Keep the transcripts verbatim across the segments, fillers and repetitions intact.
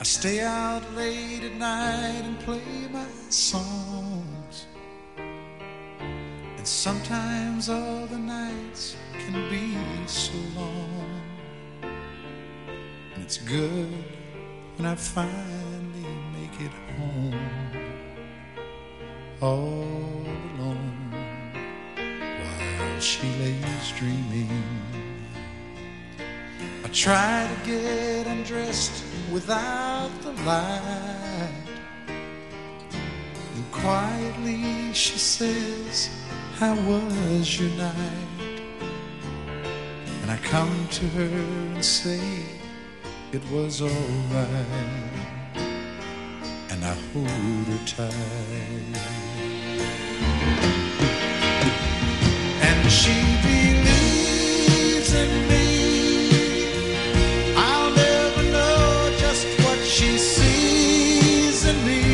stay out late at night and play my songs. And sometimes all the nights can be so long. And it's good when I finally make it home, all alone, while she lays dreaming. I try to get undressed without the light, and quietly she says, how was your night? And I come to her and say, it was all right, and I hold her tight. And she believes in me. I'll never know just what she sees in me.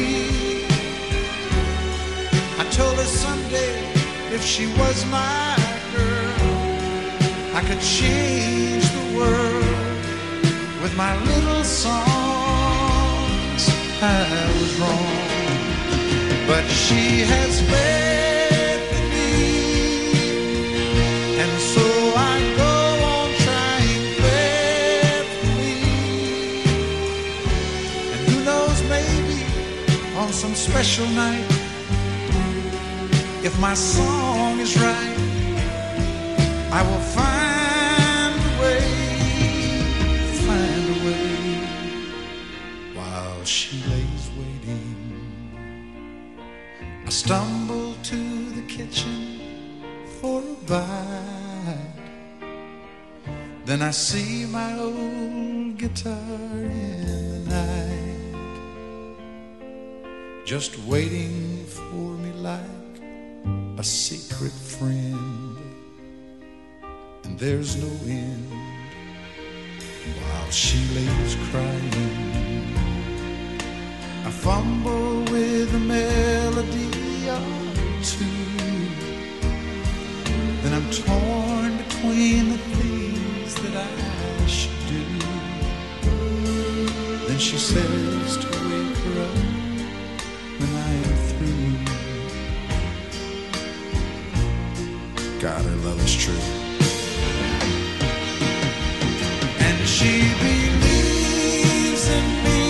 I told her someday if she was my girl, I could change the world with my little songs. I was wrong, but she has faith in me, and so I go on trying faithfully. And who knows, maybe on some special night, if my song is right, I will find a way, find a way, while she lays waiting. I stumble to the kitchen for a bite, then I see my old guitar in the night, just waiting for me like a secret friend. And there's no end while she lays crying. I fumble with a melody or two, then I'm torn between the things that I should do. Then she says to wake her up when I am through. God, her love is true. And she believes in me.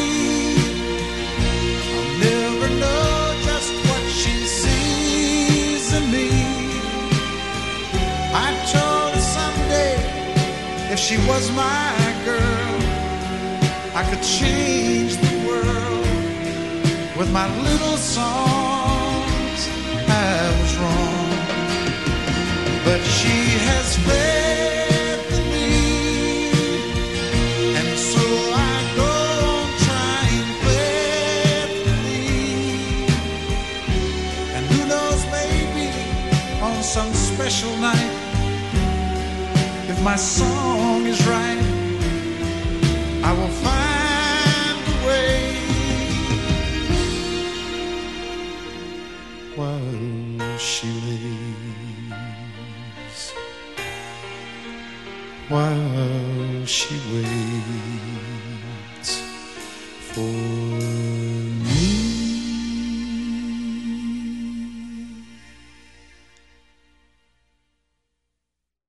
I'll never know just what she sees in me. I told her someday if she was my girl, I could change the world with my little songs. I was wrong, but she has faith in me, and so I go on trying faithfully. And who knows, maybe on some special night, if my song is right, I will find a way, while she lays, while she waits for